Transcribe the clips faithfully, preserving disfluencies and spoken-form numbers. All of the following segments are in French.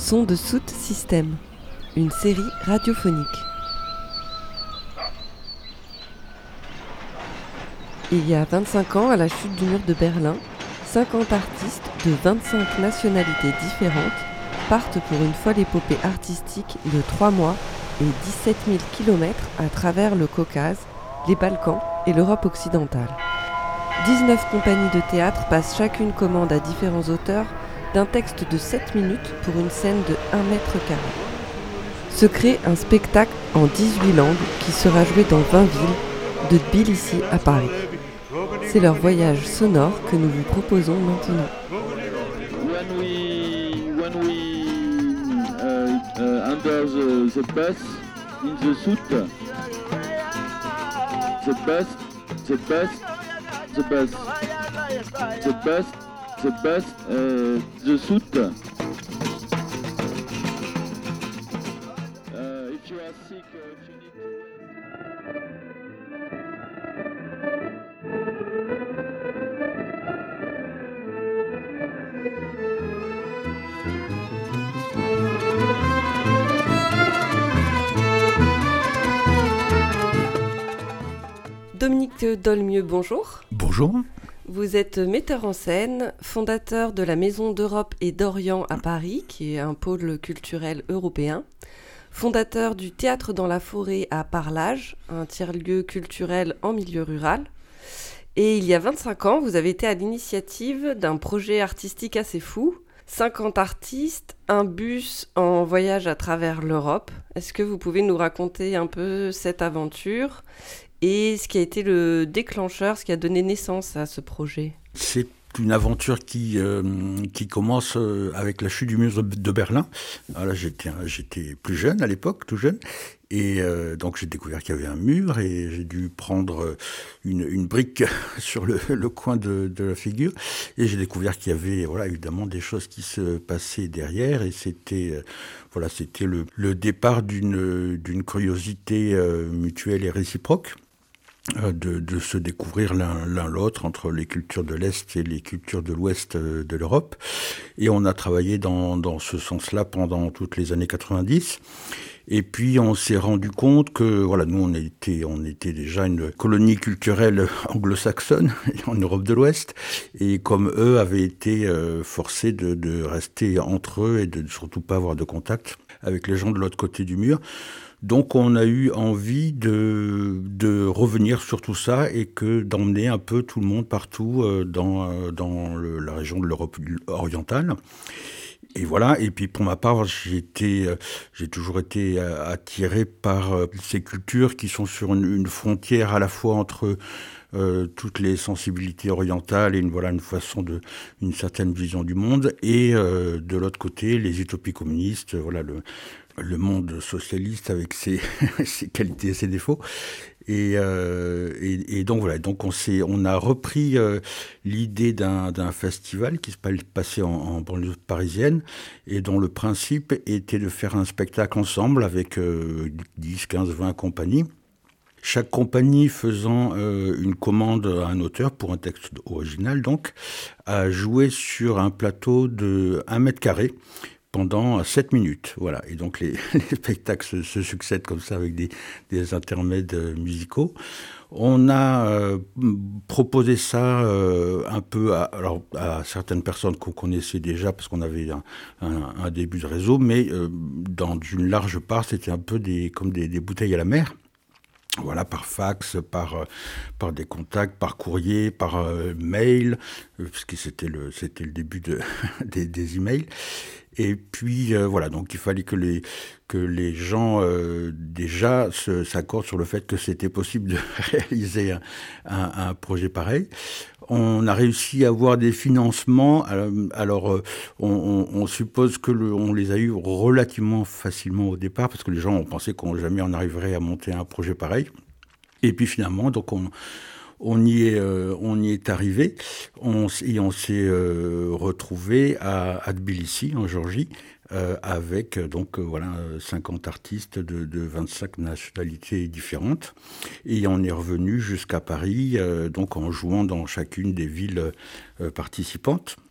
Son de Soot System, une série radiophonique. Il y a vingt-cinq ans, à la chute du mur de Berlin, cinquante artistes de vingt-cinq nationalités différentes partent pour une folle épopée artistique de trois mois et dix-sept mille kilomètres à travers le Caucase, les Balkans et l'Europe occidentale. dix-neuf compagnies de théâtre passent chacune commande à différents auteurs d'un texte de sept minutes pour une scène de un mètre carré. Se crée un spectacle en dix-huit langues qui sera joué dans vingt villes, de Tbilissi à Paris. C'est leur voyage sonore que nous vous proposons maintenant. When we, when we uh, uh, under the, the bus in the suit, the bus, the bus, the bus, the bus, the bus, uh, the suit. Uh, if you are sick, uh, if you need to... Dominique Dolmieux, bonjour. Bonjour. Vous êtes metteur en scène, fondateur de la Maison d'Europe et d'Orient à Paris, qui est un pôle culturel européen, fondateur du Théâtre dans la forêt à Parlage, un tiers-lieu culturel en milieu rural. Et il y a vingt-cinq ans, vous avez été à l'initiative d'un projet artistique assez fou, cinquante artistes, un bus en voyage à travers l'Europe. Est-ce que vous pouvez nous raconter un peu cette aventure et ce qui a été le déclencheur, ce qui a donné naissance à ce projet? C'est une aventure qui, euh, qui commence euh, avec la chute du mur de Berlin. Alors là, j'étais, j'étais plus jeune à l'époque, tout jeune. Et euh, donc j'ai découvert qu'il y avait un mur et j'ai dû prendre une, une brique sur le, le coin de, de la figure. Et j'ai découvert qu'il y avait voilà, évidemment des choses qui se passaient derrière. Et c'était, euh, voilà, c'était le, le départ d'une, d'une curiosité euh, mutuelle et réciproque. De, de se découvrir l'un, l'un l'autre entre les cultures de l'Est et les cultures de l'Ouest de l'Europe. Et on a travaillé dans, dans ce sens-là pendant toutes les années quatre-vingt-dix. Et puis on s'est rendu compte que voilà, nous on était, on était déjà une colonie culturelle anglo-saxonne en Europe de l'Ouest. Et comme eux avaient été euh, forcés de, de rester entre eux et de surtout pas avoir de contact avec les gens de l'autre côté du mur. Donc on a eu envie de, de revenir sur tout ça et que d'emmener un peu tout le monde partout euh, dans, dans le, la région de l'Europe orientale. Et voilà, et puis pour ma part, j'ai, été, j'ai toujours été attiré par ces cultures qui sont sur une, une frontière à la fois entre euh, toutes les sensibilités orientales et une, voilà, une façon de, une certaine vision du monde, et euh, de l'autre côté, les utopies communistes, voilà, le, le monde socialiste avec ses, ses qualités et ses défauts. Et, euh, et, et donc voilà, donc on s'est, on a repris euh, l'idée d'un, d'un festival qui se passait en, en banlieue parisienne et dont le principe était de faire un spectacle ensemble avec euh, dix, quinze, vingt compagnies. Chaque compagnie faisant euh, une commande à un auteur pour un texte original, donc, à jouer sur un plateau de un mètre carré pendant sept minutes, voilà. Et donc les, les spectacles se, se succèdent comme ça avec des, des intermèdes musicaux. On a euh, proposé ça euh, un peu à, alors, à certaines personnes qu'on connaissait déjà parce qu'on avait un, un, un début de réseau, mais euh, dans une large part, c'était un peu des, comme des, des bouteilles à la mer. Voilà, par fax, par, euh, par des contacts, par courrier, par euh, mail, euh, puisque c'était le, c'était le début de, des, des emails. Et puis, euh, voilà, donc il fallait que les, que les gens euh, déjà se, s'accordent sur le fait que c'était possible de réaliser un, un, un projet pareil. On a réussi à avoir des financements. Alors, euh, on, on, on suppose que le, on les a eus relativement facilement au départ, parce que les gens ont pensé qu'on jamais on arriverait à monter un projet pareil. Et puis finalement, donc on... On y est, euh, on y est arrivé, on, et on s'est euh, retrouvé à, à Tbilissi, en Géorgie, euh, avec donc euh, voilà cinquante artistes de, de vingt-cinq nationalités différentes, et on est revenu jusqu'à Paris, euh, donc en jouant dans chacune des villes euh, participantes.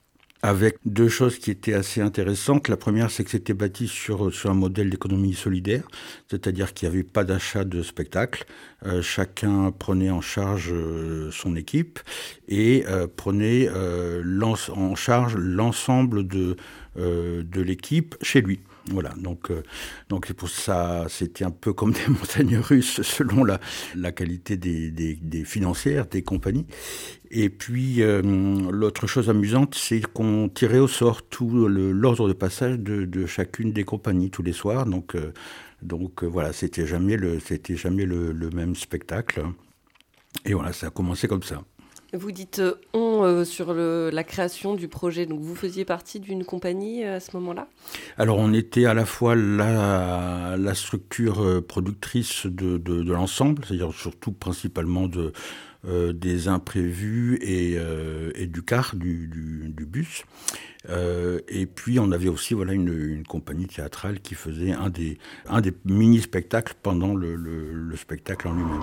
avec deux choses qui étaient assez intéressantes. La première, c'est que c'était bâti sur, sur un modèle d'économie solidaire, c'est-à-dire qu'il n'y avait pas d'achat de spectacle. Euh, chacun prenait en charge euh, son équipe et euh, prenait euh, en charge l'ensemble de, euh, de l'équipe chez lui. Voilà, donc euh, donc pour ça, c'était un peu comme des montagnes russes selon la, la qualité des, des, des financières, des compagnies. Et puis, euh, l'autre chose amusante, c'est qu'on tirait au sort tout le, l'ordre de passage de, de chacune des compagnies tous les soirs. Donc, euh, donc euh, voilà, c'était jamais le, c'était jamais le, le même spectacle. Et voilà, ça a commencé comme ça. Vous dites euh, on euh, sur le, la création du projet, donc vous faisiez partie d'une compagnie euh, à ce moment-là ? Alors on était à la fois la, la structure productrice de, de, de l'ensemble, c'est-à-dire surtout principalement de, euh, des imprévus et, euh, et du car, du, du, du bus. Euh, et puis on avait aussi voilà, une, une compagnie théâtrale qui faisait un des, un des mini-spectacles pendant le, le, le spectacle en lui-même.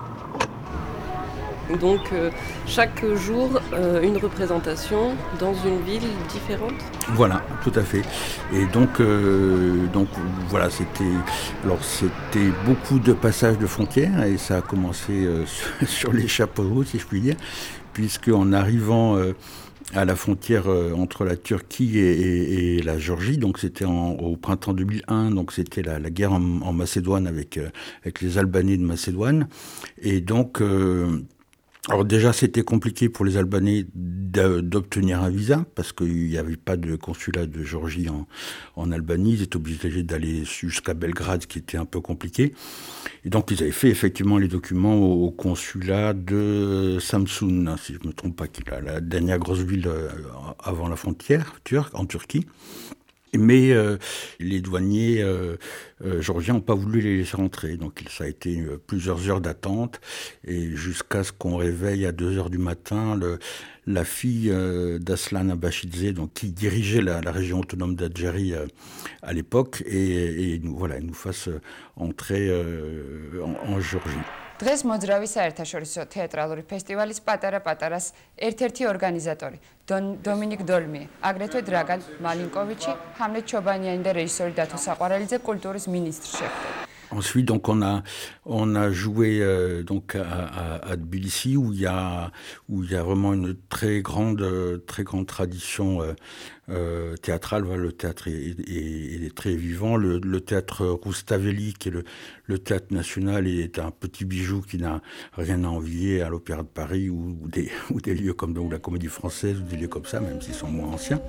Donc euh, chaque jour, euh, une représentation dans une ville différente ? Voilà, tout à fait. Et donc, euh, donc voilà, c'était, alors c'était beaucoup de passages de frontières et ça a commencé euh, sur les chapeaux de roue, si je puis dire, puisque en arrivant euh, à la frontière euh, entre la Turquie et, et, et la Géorgie, donc c'était en, au printemps deux mille un, donc c'était la, la guerre en, en Macédoine avec, euh, avec les Albanais de Macédoine, et donc euh, alors déjà, c'était compliqué pour les Albanais d'obtenir un visa parce qu'il n'y avait pas de consulat de Géorgie en, en Albanie. Ils étaient obligés d'aller jusqu'à Belgrade, ce qui était un peu compliqué. Et donc, ils avaient fait effectivement les documents au, au consulat de Samsun, si je ne me trompe pas, qui est la dernière grosse ville avant la frontière turque, en Turquie. Mais euh, les douaniers euh, euh, géorgiens n'ont pas voulu les laisser rentrer. Donc ça a été euh, plusieurs heures d'attente et jusqu'à ce qu'on réveille à deux heures du matin le, la fille euh, d'Aslan Abashidze, donc qui dirigeait la, la région autonome d'Adjari euh, à l'époque, et, et nous, voilà, nous fasse entrer euh, en, en Géorgie. დღეს მოძრავი საერთაშორისო თეატრალური ფესტივალის პატარა-პატარას ერთ-ერთი ორგანიზატორი დომინიკ დოლმიე, აგრეთვე დრაგან მალინკოვიჩი, ჰამლეთ ჩობანიანი და რეჟისორი დათო საყვარელიძე კულტურის მინისტრ შეხვდნენ. Ensuite, donc on a on a joué euh, donc à, à, à Tbilissi où il y a où il y a vraiment une très grande très grande tradition euh, euh, théâtrale. Voilà, le théâtre est, est, est très vivant. Le, le théâtre Roustaveli, qui est le, le théâtre national, est un petit bijou qui n'a rien à envier à l'Opéra de Paris ou, ou des ou des lieux comme donc, la Comédie Française ou des lieux comme ça, même s'ils sont moins anciens.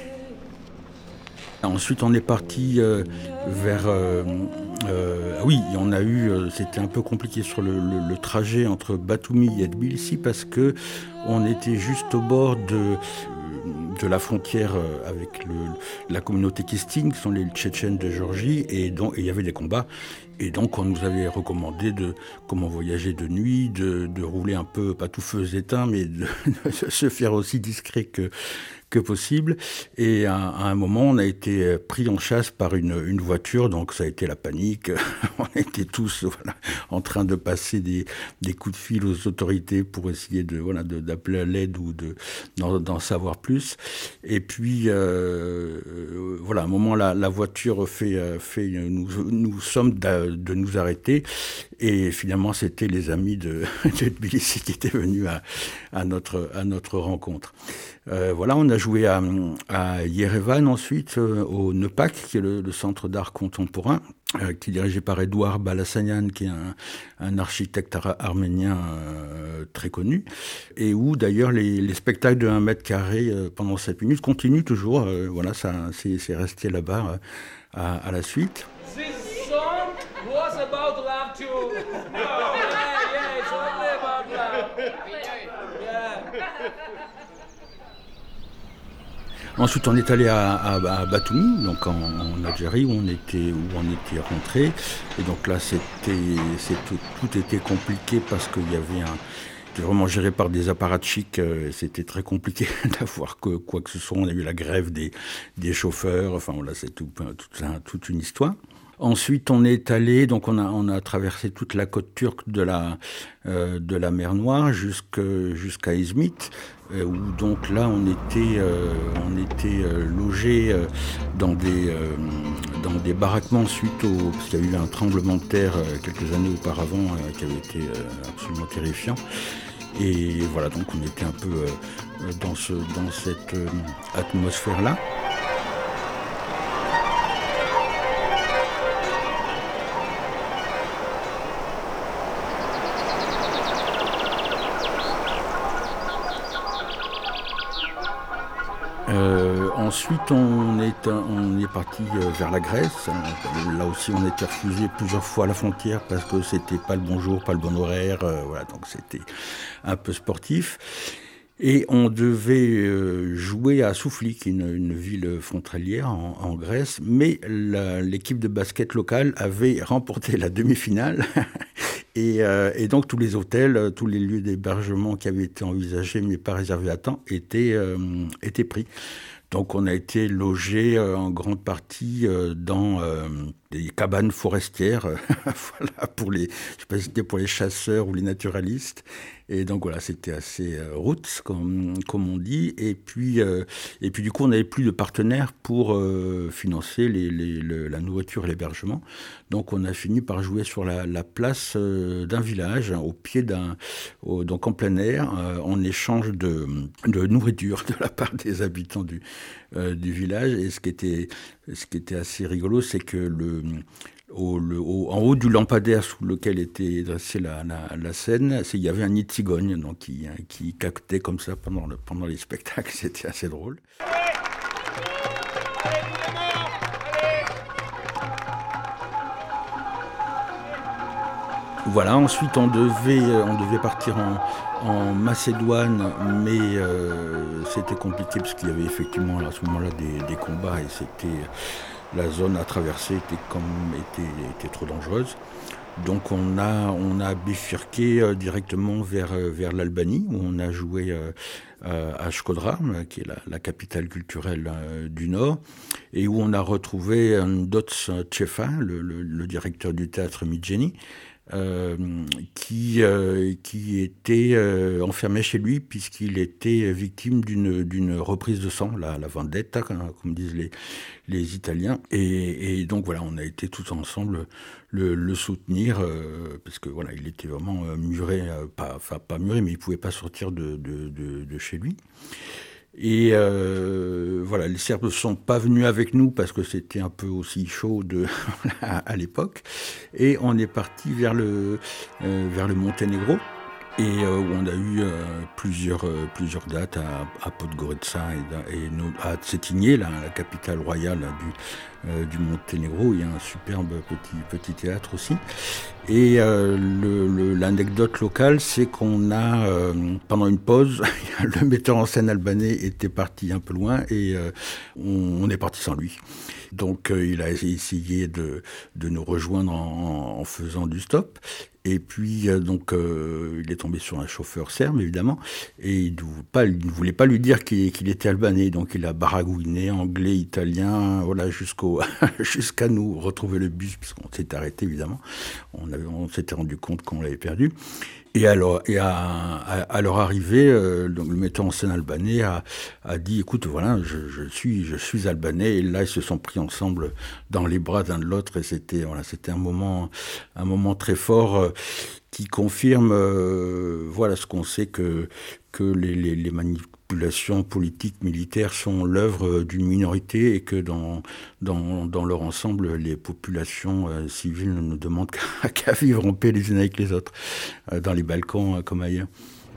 Ensuite, on est parti euh, vers... Euh, euh, oui, on a eu... Euh, c'était un peu compliqué sur le, le, le trajet entre Batumi et Tbilissi parce que on était juste au bord de, de la frontière avec le, la communauté Kistin, qui sont les Tchétchènes de Géorgie, et donc il y avait des combats. Et donc, on nous avait recommandé de comment voyager de nuit, de, de rouler un peu, pas tout feu éteint, mais de, de se faire aussi discret que, que possible. Et à, à un moment, on a été pris en chasse par une, une voiture, donc ça a été la panique. On était tous voilà, en train de passer des, des coups de fil aux autorités pour essayer de, voilà, de, d'appeler à l'aide ou de, d'en, d'en savoir plus. Et puis, euh, voilà, à un moment, la, la voiture fait... fait nous, nous sommes... de nous arrêter, et finalement c'était les amis de, de Tbilissi qui étaient venus à, à, notre, à notre rencontre. Euh, voilà, on a joué à, à Yerevan ensuite, euh, au Nepak, qui est le, le centre d'art contemporain, euh, qui est dirigé par Edouard Balasanian, qui est un, un architecte ar- arménien euh, très connu, et où d'ailleurs les, les spectacles de un mètre carré euh, pendant sept minutes continuent toujours. Euh, voilà, ça, c'est, c'est resté là-bas euh, à, à la suite. Was about love too. No. Yeah, yeah, it's only about love. Yeah. Ensuite, on est allé à, à, à Batumi, donc en, en Algérie, où on était où on était rentré. Et donc là, c'était, c'est tout, tout était compliqué parce qu'il y avait un C'était vraiment géré par des apparatchiks, euh, c'était très compliqué d'avoir que, quoi que ce soit. On a eu la grève des, des chauffeurs, enfin voilà, c'est tout, tout, toute une histoire. Ensuite, on est allé, donc on a, on a traversé toute la côte turque de la, euh, de la mer Noire jusque, jusqu'à Izmit, euh, où donc là on était, euh, on était euh, logés euh, dans, des, euh, dans des baraquements suite au... parce qu'il y a eu un tremblement de terre euh, quelques années auparavant euh, qui avait été euh, absolument terrifiant. Et voilà, donc on était un peu euh, dans, ce, dans cette euh, atmosphère-là. Euh, ensuite, on est, on est parti vers la Grèce. Là aussi, on a été refusé plusieurs fois à la frontière parce que c'était pas le bon jour, pas le bon horaire. Euh, voilà, donc c'était un peu sportif. Et on devait euh, jouer à Soufli, qui est une, une ville frontalière en, en Grèce, mais la, l'équipe de basket locale avait remporté la demi-finale. Et, euh, et donc tous les hôtels, tous les lieux d'hébergement qui avaient été envisagés mais pas réservés à temps étaient, euh, étaient pris. Donc on a été logés euh, en grande partie euh, dans euh, des cabanes forestières, voilà, pour les, je sais pas si c'était pour les chasseurs ou les naturalistes. Et donc voilà, c'était assez euh, roots, comme, comme on dit. Et puis, euh, et puis du coup, on n'avait plus de partenaires pour euh, financer les, les, le, la nourriture et l'hébergement. Donc on a fini par jouer sur la, la place euh, d'un village, au pied d'un, au, donc en plein air, euh, en échange de, de nourriture de la part des habitants du, euh, du village. Et ce qui était, ce qui était assez rigolo, c'est que le Au, le, au, en haut du lampadaire sous lequel était dressée la, la, la scène, c'est, il y avait un nid de cigogne donc, qui, qui cactait comme ça pendant, le, pendant les spectacles. C'était assez drôle. Voilà, ensuite on devait, on devait partir en, en Macédoine, mais euh, c'était compliqué parce qu'il y avait effectivement à ce moment-là des, des combats et c'était... La zone à traverser était, comme, était, était trop dangereuse. Donc on a, on a bifurqué euh, directement vers, euh, vers l'Albanie, où on a joué euh, euh, à Shkodra, qui est la, la capitale culturelle euh, du Nord, et où on a retrouvé Ndots Tchefa, le, le, le directeur du théâtre Midjeni, Euh, qui, euh, qui était euh, enfermé chez lui puisqu'il était victime d'une, d'une reprise de sang, la, la vendetta, comme, comme disent les, les Italiens. Et, et donc voilà, on a été tous ensemble le, le soutenir euh, parce que voilà, il était vraiment euh, muré, euh, pas, enfin pas muré, mais il pouvait pas sortir de, de, de, de chez lui. Et euh, voilà, les Serbes ne sont pas venus avec nous parce que c'était un peu aussi chaud de, à l'époque. Et on est parti vers le, euh, vers le Monténégro. Et euh, où on a eu euh, plusieurs, euh, plusieurs dates à, à Podgorica et, et à Cetinje, la, la capitale royale du, euh, du Monténégro. Il y a un superbe petit, petit théâtre aussi. Et euh, le, le, l'anecdote locale, c'est qu'on a, euh, pendant une pause, le metteur en scène albanais était parti un peu loin et euh, on, on est parti sans lui. Donc euh, il a essayé de, de nous rejoindre en, en faisant du stop. Et puis, euh, donc, euh, il est tombé sur un chauffeur serbe, évidemment, et il ne pas, il ne voulait pas lui dire qu'il, qu'il était albanais. Donc, il a baragouiné, anglais, italien, voilà, jusqu'au, jusqu'à nous retrouver le bus, puisqu'on s'est arrêté, évidemment. On, avait, on s'était rendu compte qu'on l'avait perdu. Et, alors, et à, à, à leur arrivée, euh, donc le metteur en scène albanais a, a dit, écoute, voilà, je, je, suis, je suis albanais. Et là, ils se sont pris ensemble dans les bras l'un de l'autre. Et c'était, voilà, c'était un moment, un moment très fort euh, qui confirme, euh, voilà, ce qu'on sait que, que les, les, les manipulations politiques, militaires sont l'œuvre d'une minorité et que dans, dans, dans leur ensemble, les populations euh, civiles ne demandent qu'à, qu'à vivre en paix les unes avec les autres, euh, dans les Balkans euh, comme ailleurs.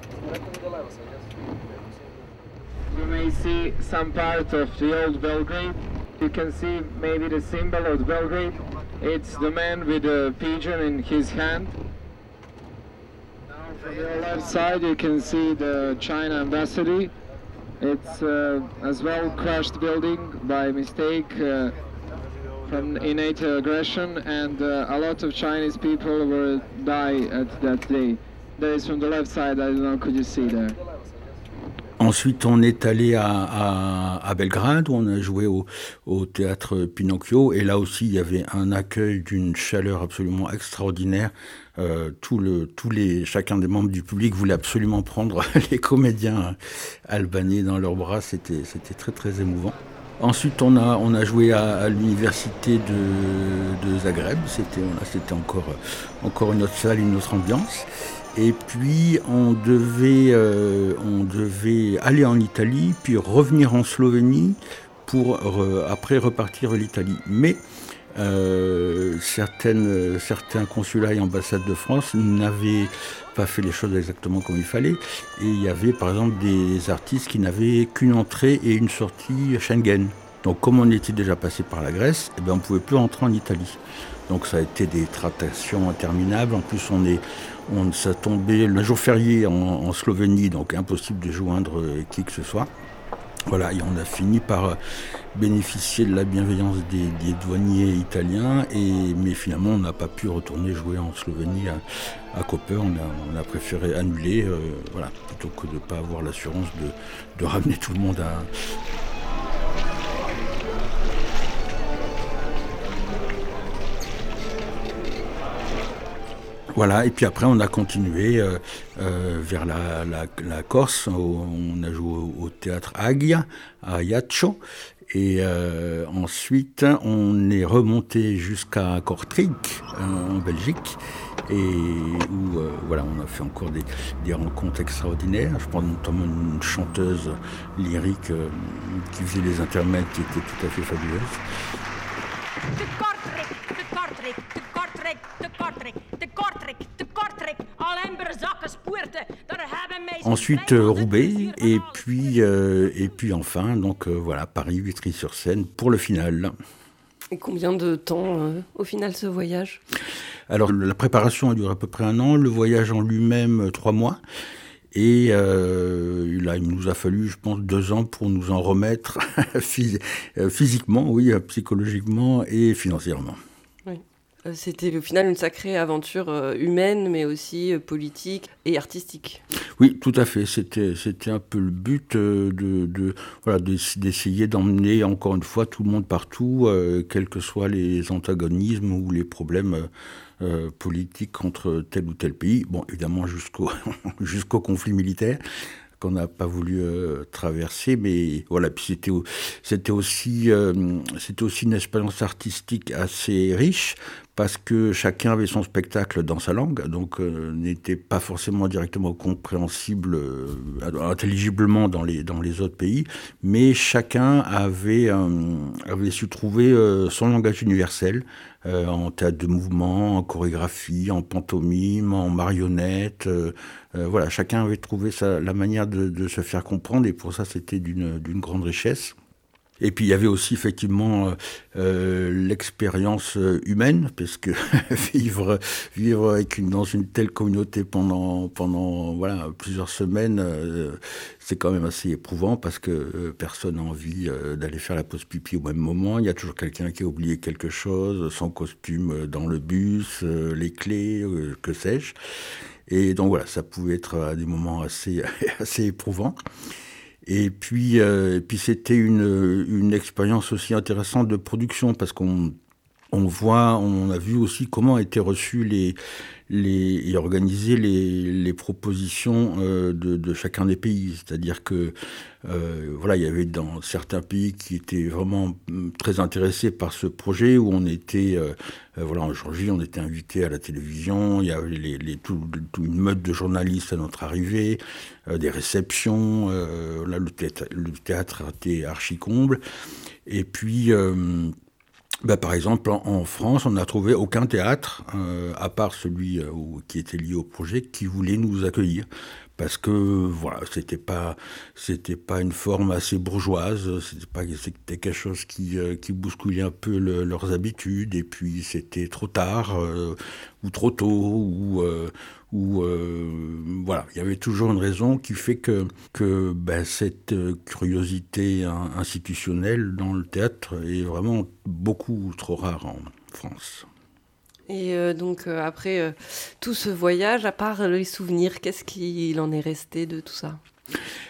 You may see some part of the old Belgrade. You can see maybe the symbol of Belgrade. It's the man with a pigeon in his hand. From the left side you can see the China embassy. It's uh, as well crushed building by mistake uh, from innate aggression, and uh, a lot of Chinese people will die at that day. There is from the left side, I don't know, could you see there? Ensuite, on est allé à, à, à Belgrade, où on a joué au, au théâtre Pinocchio. Et là aussi, il y avait un accueil d'une chaleur absolument extraordinaire. Euh, tout le, tous les, chacun des membres du public voulait absolument prendre les comédiens albanais dans leurs bras. C'était, c'était très, très émouvant. Ensuite, on a, on a joué à, à l'université de, de Zagreb. C'était, c'était encore, encore une autre salle, une autre ambiance. Et puis, on devait, euh, on devait aller en Italie, puis revenir en Slovénie pour re, après repartir à l'Italie. Mais euh, certaines, certains consulats et ambassades de France n'avaient pas fait les choses exactement comme il fallait. Et il y avait, par exemple, des artistes qui n'avaient qu'une entrée et une sortie Schengen. Donc, comme on était déjà passé par la Grèce, eh ben, on ne pouvait plus entrer en Italie. Donc, ça a été des tractations interminables. En plus, on est... On, ça tombait le jour férié en, en Slovénie, donc impossible de joindre qui que ce soit. Voilà, et on a fini par bénéficier de la bienveillance des, des douaniers italiens, et, mais finalement on n'a pas pu retourner jouer en Slovénie à, à Koper. On a, on a préféré annuler, euh, voilà, plutôt que de ne pas avoir l'assurance de, de ramener tout le monde à... Voilà, et puis après on a continué euh, euh, vers la, la, la Corse, où on a joué au, au théâtre Agia, à Ajaccio, et euh, ensuite on est remonté jusqu'à Kortrijk, euh, en Belgique, et où euh, voilà, on a fait encore des, des rencontres extraordinaires. Je prends notamment une chanteuse lyrique euh, qui faisait les intermèdes, qui était tout à fait fabuleuse. De Kortrijk, de Kortrijk, de Kortrijk, de Kortrijk, de Kortrijk, de Kortrijk, alleen berzakken spoorten, daar hebben mensen... Ensuite euh, Roubaix, et puis, euh, et puis enfin, donc euh, voilà, Paris, Vitry-sur-Seine, pour le final. Et combien de temps, euh, au final, ce voyage ? Alors, la préparation a duré à peu près un an, le voyage en lui-même, trois mois. Et euh, là, il nous a fallu, je pense, deux ans pour nous en remettre phys- physiquement, oui, psychologiquement et financièrement. Oui. C'était au final une sacrée aventure humaine, mais aussi politique et artistique. Oui, tout à fait. C'était, c'était un peu le but de, de, voilà, d'essayer d'emmener, encore une fois, tout le monde partout, euh, quels que soient les antagonismes ou les problèmes euh, Euh, politique entre tel ou tel pays, bon, évidemment jusqu'au, jusqu'au conflit militaire qu'on n'a pas voulu euh, traverser, mais voilà, puis c'était, c'était, aussi, euh, c'était aussi une expérience artistique assez riche, parce que chacun avait son spectacle dans sa langue, donc euh, n'était pas forcément directement compréhensible euh, intelligiblement dans les, dans les autres pays, mais chacun avait, euh, avait su trouver euh, son langage universel, euh, en théâtre de mouvement, en chorégraphie, en pantomime, en marionnette, euh, euh, voilà, chacun avait trouvé sa, la manière de, de se faire comprendre, et pour ça c'était d'une, d'une grande richesse. Et puis il y avait aussi effectivement euh, l'expérience humaine, parce que vivre vivre avec une, dans une telle communauté pendant pendant voilà plusieurs semaines, euh, c'est quand même assez éprouvant, parce que euh, personne n'a envie euh, d'aller faire la pause pipi au même moment. Il y a toujours quelqu'un qui a oublié quelque chose, son costume dans le bus, euh, les clés, euh, que sais-je. Et donc voilà, ça pouvait être à des moments assez assez éprouvants. Et puis, euh, et puis c'était une, une expérience aussi intéressante de production, parce qu'on on voit, on a vu aussi comment étaient reçues les, les, et organisées les, les propositions euh, de, de chacun des pays. C'est-à-dire que euh, voilà, il y avait dans certains pays qui étaient vraiment très intéressés par ce projet, où on était, euh, voilà, en Géorgie, on était invité à la télévision, il y avait les, les, tout, tout une meute de journalistes à notre arrivée, euh, des réceptions, euh, là le théâtre, le théâtre était archi comble. Et puis euh, Ben, par exemple, en, en France, on n'a trouvé aucun théâtre, euh, à part celui euh, où, qui était lié au projet, qui voulait nous accueillir. Parce que, voilà, c'était pas, c'était pas une forme assez bourgeoise, c'était pas, c'était quelque chose qui, euh, qui bousculait un peu le, leurs habitudes, et puis c'était trop tard, euh, ou trop tôt, ou, euh, ou euh, voilà, il y avait toujours une raison qui fait que, que ben, cette curiosité institutionnelle dans le théâtre est vraiment beaucoup trop rare en France. Et euh, donc, euh, après euh, tout ce voyage, à part les souvenirs, qu'est-ce qu'il en est resté de tout ça ?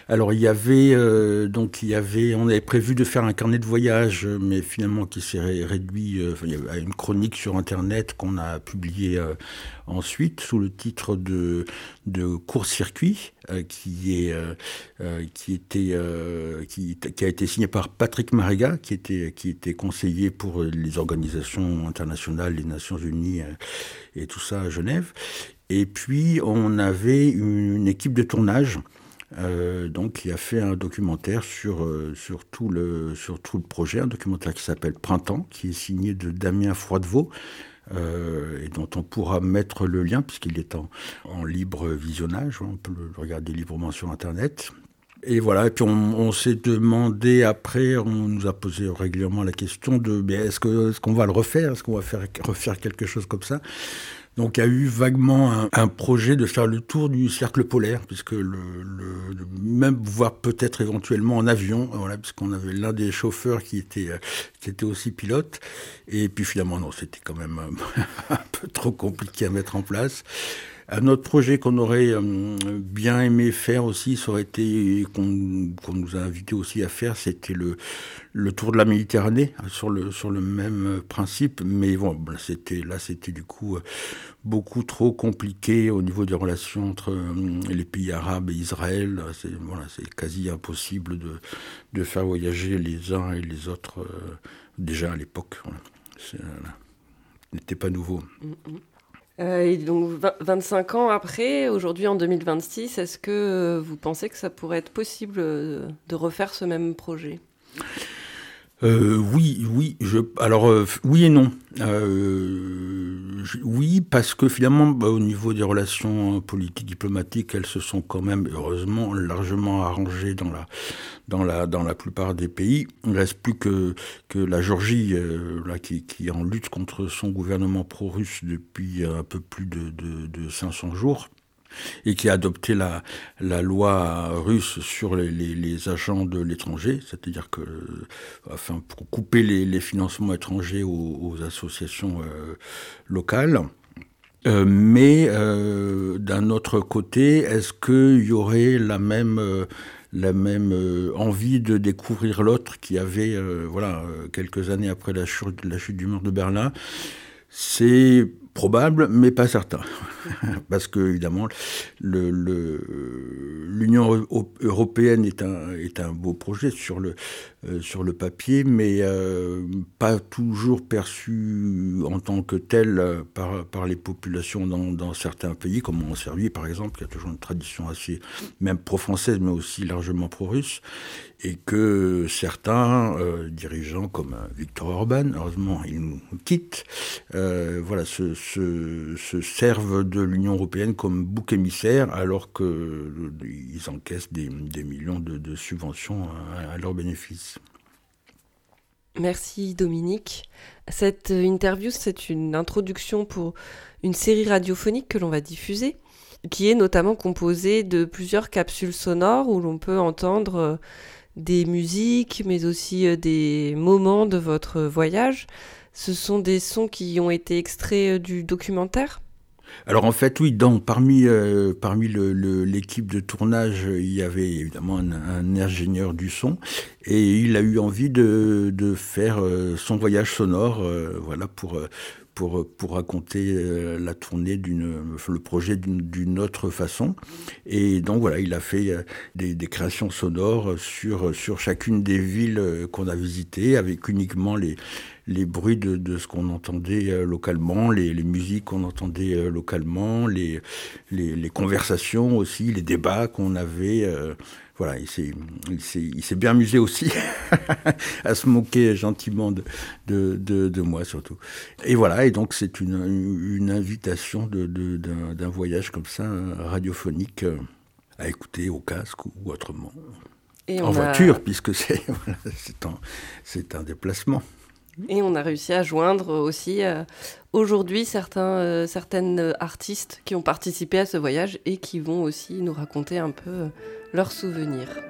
Alors il y avait euh, donc il y avait on avait prévu de faire un carnet de voyage, mais finalement qui s'est ré- réduit euh, il y avait une chronique sur internet qu'on a publiée euh, ensuite sous le titre de de court-circuit euh, qui est euh, euh, qui était euh, qui, qui a été signé par Patrick Mariga qui était qui était conseiller pour les organisations internationales, les Nations Unies euh, et tout ça à Genève. Et puis on avait une, une équipe de tournage. Euh, donc, qui a fait un documentaire sur, euh, sur, tout le, sur tout le projet, un documentaire qui s'appelle Printemps, qui est signé de Damien Froidevaux, euh, et dont on pourra mettre le lien, puisqu'il est en, en libre visionnage, on peut le regarder librement sur Internet. Et voilà, et puis on, on s'est demandé après, on nous a posé régulièrement la question de mais est-ce, que, est-ce qu'on va le refaire, est-ce qu'on va faire, refaire quelque chose comme ça ? Donc il y a eu vaguement un, un projet de faire le tour du cercle polaire, puisque le, le, le même voire peut-être éventuellement en avion, voilà, puisqu'on avait l'un des chauffeurs qui était qui était aussi pilote. Et puis finalement non, c'était quand même un, un peu trop compliqué à mettre en place. Un autre projet qu'on aurait euh, bien aimé faire aussi, ça aurait été, qu'on, qu'on nous a invité aussi à faire, c'était le, le tour de la Méditerranée, sur le, sur le même principe. Mais bon, c'était, là, c'était du coup beaucoup trop compliqué au niveau des relations entre euh, les pays arabes et Israël. C'est, voilà, c'est quasi impossible de, de faire voyager les uns et les autres, euh, déjà à l'époque. Voilà. C'est, voilà. Ce n'était pas nouveau. Mm-hmm. Euh, et donc vingt-cinq ans après, aujourd'hui en deux mille vingt-six, est-ce que vous pensez que ça pourrait être possible de refaire ce même projet ? Euh, oui, oui. Je, alors, euh, oui et non. Euh, je, oui, parce que finalement, bah, au niveau des relations politiques, diplomatiques, elles se sont quand même, heureusement, largement arrangées dans la, dans la, dans la plupart des pays. Il ne reste plus que, que la Géorgie, euh, là, qui, qui est en lutte contre son gouvernement pro-russe depuis un peu plus de, de, de cinq cents jours. Et qui a adopté la, la loi russe sur les, les, les agents de l'étranger, c'est-à-dire que, enfin, pour couper les, les financements étrangers aux, aux associations euh, locales. Euh, mais euh, d'un autre côté, est-ce qu'il y aurait la même, euh, la même euh, envie de découvrir l'autre qui avait, euh, voilà, quelques années après la chute, la chute du mur de Berlin ? C'est probable, mais pas certain. Parce que, évidemment, le, le, l'Union européenne est un, est un beau projet sur le, euh, sur le papier, mais euh, pas toujours perçu en tant que tel par, par les populations dans, dans certains pays, comme en Serbie, par exemple, qui a toujours une tradition assez, même pro-française, mais aussi largement pro-russe. Et que certains euh, dirigeants comme Viktor Orban, heureusement il nous quitte, euh, voilà, se, se, se servent de l'Union européenne comme bouc émissaire alors qu'ils euh, encaissent des, des millions de, de subventions à, à leur bénéfice. Merci Dominique. Cette interview, c'est une introduction pour une série radiophonique que l'on va diffuser, qui est notamment composée de plusieurs capsules sonores où l'on peut entendre euh, des musiques, mais aussi euh, des moments de votre voyage. Ce sont des sons qui ont été extraits euh, du documentaire ? Alors en fait, oui, dans, parmi, euh, parmi le, le, l'équipe de tournage, il y avait évidemment un, un ingénieur du son et il a eu envie de, de faire euh, son voyage sonore, euh, voilà, pour... Euh, Pour, pour raconter euh, la tournée, d'une, le projet d'une, d'une autre façon. Et donc voilà, il a fait euh, des, des créations sonores sur, sur chacune des villes qu'on a visitées, avec uniquement les, les bruits de, de ce qu'on entendait euh, localement, les, les musiques qu'on entendait euh, localement, les, les, les conversations aussi, les débats qu'on avait... Euh, Voilà, il s'est, il, s'est, il s'est bien amusé aussi à se moquer gentiment de, de, de, de moi surtout. Et voilà, et donc c'est une, une invitation de, de, d'un, d'un voyage comme ça, radiophonique, à écouter au casque ou autrement. Et en voiture, a... puisque c'est, voilà, c'est, un, c'est un déplacement. Et on a réussi à joindre aussi euh, aujourd'hui certains, euh, certaines artistes qui ont participé à ce voyage et qui vont aussi nous raconter un peu euh, leurs souvenirs.